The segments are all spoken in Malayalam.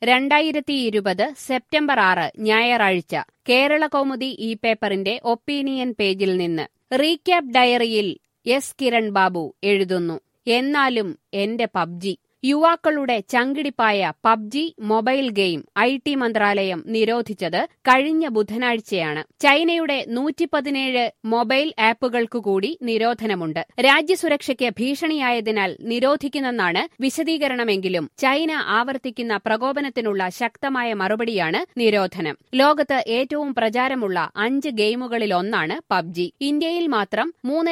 2020 സെപ്റ്റംബർ 6 ഞായറാഴ്ച കേരളകൗമുദി ഈ പേപ്പറിന്റെ ഒപ്പീനിയൻ പേജിൽ നിന്ന് റീക്യാപ്പ് ഡയറിയിൽ എസ് കിരൺ ബാബു എഴുതുന്നു. എന്നാലും എന്റെ പബ്ജി. യുവാക്കളുടെ ചങ്കിടിപ്പായ പബ്ജി മൊബൈൽ ഗെയിം ഐടി മന്ത്രാലയം നിരോധിച്ചത് കഴിഞ്ഞ ബുധനാഴ്ചയാണ്. ചൈനയുടെ 117 മൊബൈൽ ആപ്പുകൾക്കുകൂടി നിരോധനമുണ്ട്. രാജ്യസുരക്ഷയ്ക്ക് ഭീഷണിയായതിനാൽ നിരോധിക്കുന്നെന്നാണ് വിശദീകരണമെങ്കിലും ചൈന ആവർത്തിക്കുന്ന പ്രകോപനത്തിനുള്ള ശക്തമായ മറുപടിയാണ് നിരോധനം. ലോകത്ത് ഏറ്റവും പ്രചാരമുള്ള 5 ഗെയിമുകളിലൊന്നാണ് പബ്ജി. ഇന്ത്യയിൽ മാത്രം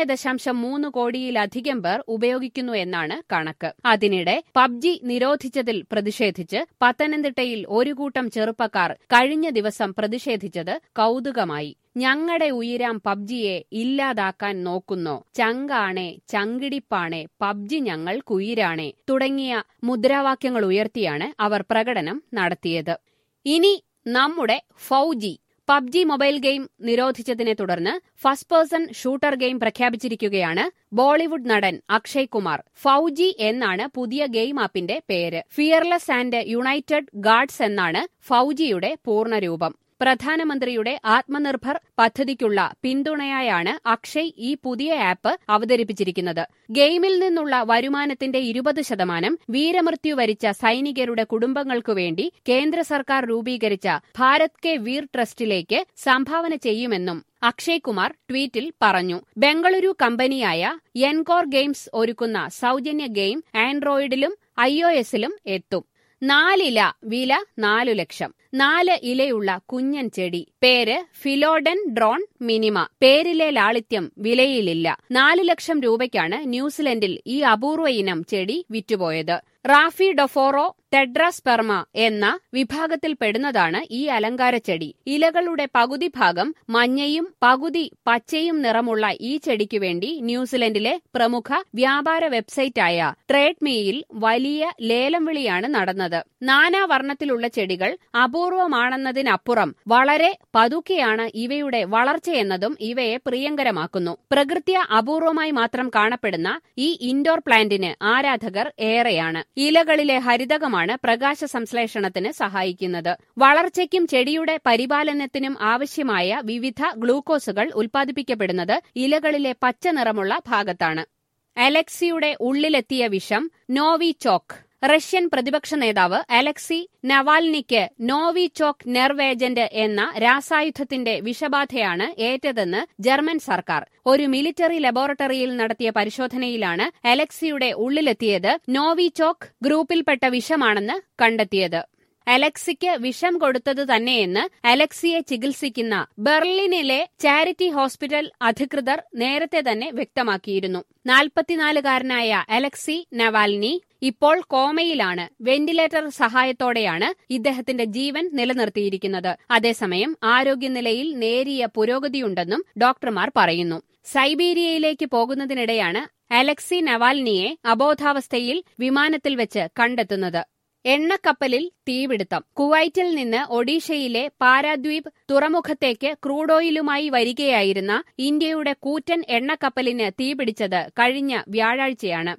3.3 കോടിയിലധികം പേർ ഉപയോഗിക്കുന്നു എന്നാണ് കണക്ക്. അതിനിടെ പബ്ജി നിരോധിച്ചതിൽ പ്രതിഷേധിച്ച് പത്തനംതിട്ടയിൽ ഒരു കൂട്ടം ചെറുപ്പക്കാർ കഴിഞ്ഞ ദിവസം പ്രതിഷേധിച്ചത് കൗതുകമായി. ഞങ്ങളുടെ ഉയിരാം പബ്ജിയെ ഇല്ലാതാക്കാൻ നോക്കുന്നോ, ചങ്കാണേ, ചങ്കിടിപ്പാണേ, പബ്ജി ഞങ്ങൾക്കുയിരാണേ തുടങ്ങിയ മുദ്രാവാക്യങ്ങൾ ഉയർത്തിയാണ് അവർ പ്രകടനം നടത്തിയത്. ഇനി നമ്മുടെ ഫൗജി. പബ്ജി മൊബൈൽ ഗെയിം നിരോധിച്ചതിനെ തുടർന്ന് ഫസ്റ്റ് പേഴ്സൺ ഷൂട്ടർ ഗെയിം പ്രഖ്യാപിച്ചിരിക്കുകയാണ് ബോളിവുഡ് നടൻ അക്ഷയ് കുമാർ. ഫൗജി എന്നാണ് പുതിയ ഗെയിം ആപ്പിന്റെ പേര്. ഫിയർലെസ് ആൻഡ് യുണൈറ്റഡ് ഗാർഡ്സ് എന്നാണ് ഫൗജിയുടെ പൂർണ്ണരൂപം. പ്രധാനമന്ത്രിയുടെ ആത്മനിർഭർ പദ്ധതിക്കുള്ള പിന്തുണയായാണ് അക്ഷയ് ഈ പുതിയ ആപ്പ് അവതരിപ്പിച്ചിരിക്കുന്നത്. ഗെയിമിൽ നിന്നുള്ള വരുമാനത്തിന്റെ 20% വീരമൃത്യു വരിച്ച സൈനികരുടെ കുടുംബങ്ങൾക്കുവേണ്ടി കേന്ദ്ര സർക്കാർ രൂപീകരിച്ച ഭാരത് കെ വീർ ട്രസ്റ്റിലേക്ക് സംഭാവന ചെയ്യുമെന്നും അക്ഷയ് കുമാർ ട്വീറ്റിൽ പറഞ്ഞു. ബംഗളൂരു കമ്പനിയായ എൻകോർ ഗെയിംസ് ഒരുക്കുന്ന സൗജന്യ ഗെയിം ആൻഡ്രോയിഡിലും iOSലും എത്തും. 4 ഇല, വില 4 ലക്ഷം. 4 ഇലയുള്ള കുഞ്ഞൻ ചെടി. പേര് ഫിലോഡൻ ഡ്രോൺ മിനിമ. പേരിലെ ലാളിത്യം വിലയിലില്ല. 4 ലക്ഷം രൂപയ്ക്കാണ് ന്യൂസിലൻഡിൽ ഈ അപൂർവ ഇനം ചെടി വിറ്റുപോയത്. റാഫിഡൊഫോറോ ടെഡ്രാസ്പെർമ എന്ന വിഭാഗത്തിൽപ്പെടുന്നതാണ് ഈ അലങ്കാരച്ചെടി. ഇലകളുടെ പകുതി ഭാഗം മഞ്ഞയും പകുതി പച്ചയും നിറമുള്ള ഈ ചെടിക്കുവേണ്ടി ന്യൂസിലൻഡിലെ പ്രമുഖ വ്യാപാര വെബ്സൈറ്റായ ട്രേഡ്മിയിൽ വലിയ ലേലം വിളിയാണ് നടന്നത്. നാനാവർണ്ണത്തിലുള്ള ചെടികൾ അപൂർവമാണെന്നതിനപ്പുറം വളരെ പതുക്കെയാണ് ഇവയുടെ വളർച്ചയെന്നതും ഇവയെ പ്രിയങ്കരമാക്കുന്നു. പ്രകൃത്യ അപൂർവമായി മാത്രം കാണപ്പെടുന്ന ഈ ഇൻഡോർ പ്ലാന്റിന് ആരാധകർ ഏറെയാണ്. ഇലകളിലെ ഹരിതകമാണ് പ്രകാശ സംശ്ലേഷണത്തിന് സഹായിക്കുന്നത്. വളർച്ചയ്ക്കും ചെടിയുടെ പരിപാലനത്തിനും ആവശ്യമായ വിവിധ ഗ്ലൂക്കോസുകൾ ഉൽപ്പാദിപ്പിക്കപ്പെടുന്നത് ഇലകളിലെ പച്ച നിറമുള്ള ഭാഗത്താണ്. അലക്സിയുടെ ഉള്ളിലെത്തിയ വിഷം നോവിചോക്ക്. റഷ്യൻ പ്രതിപക്ഷ നേതാവ് അലക്സി നവാൽനിക്ക് നോവിചോക്ക് നെർവ് ഏജന്റ് എന്ന രാസായുധത്തിന്റെ വിഷബാധയാണ് ഏറ്റതെന്ന് ജർമ്മൻ സർക്കാർ. ഒരു മിലിറ്ററി ലബോറട്ടറിയിൽ നടത്തിയ പരിശോധനയിലാണ് അലക്സിയുടെ ഉള്ളിലെത്തിയത് നോവിചോക്ക് ഗ്രൂപ്പിൽപ്പെട്ട വിഷമാണെന്ന് കണ്ടെത്തിയത്. അലക്സിക്ക് വിഷം കൊടുത്തത് തന്നെയെന്ന് അലക്സിയെ ചികിത്സിക്കുന്ന ബെർലിനിലെ ചാരിറ്റി ഹോസ്പിറ്റൽ അധികൃതർ നേരത്തെ തന്നെ വ്യക്തമാക്കിയിരുന്നു. 44-കാരനായ അലക്സി നവാൽനി ഇപ്പോൾ കോമയിലാണ്. വെന്റിലേറ്റർ സഹായത്തോടെയാണ് ഇദ്ദേഹത്തിന്റെ ജീവൻ നിലനിർത്തിയിരിക്കുന്നത്. അതേസമയം ആരോഗ്യനിലയിൽ നേരിയ പുരോഗതിയുണ്ടെന്നും ഡോക്ടർമാർ പറയുന്നു. സൈബീരിയയിലേക്ക് പോകുന്നതിനിടെയാണ് അലക്സി നവാൽനിയെ അബോധാവസ്ഥയിൽ വിമാനത്തിൽ വെച്ച് കണ്ടെത്തുന്നത്. എണ്ണക്കപ്പലിൽ തീപിടുത്തം. കുവൈറ്റിൽ നിന്ന് ഒഡീഷയിലെ പാരാദ്വീപ് തുറമുഖത്തേക്ക് ക്രൂഡ് ഓയിലുമായി വരികയായിരുന്ന ഇന്ത്യയുടെ കൂറ്റൻ എണ്ണക്കപ്പലിന് തീപിടിച്ചത് കഴിഞ്ഞ വ്യാഴാഴ്ചയാണ്.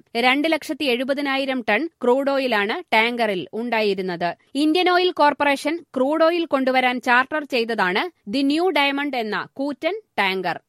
2,70,000 ടൺ ക്രൂഡ് ഓയിലാണ് ടാങ്കറിൽ ഉണ്ടായിരുന്നത്. Indian oil corporation crude oil കൊണ്ടുവരാൻ ചാർട്ടർ ചെയ്തതാണ് ദി ന്യൂ ഡയമണ്ട് എന്ന കൂറ്റൻ ടാങ്കർ.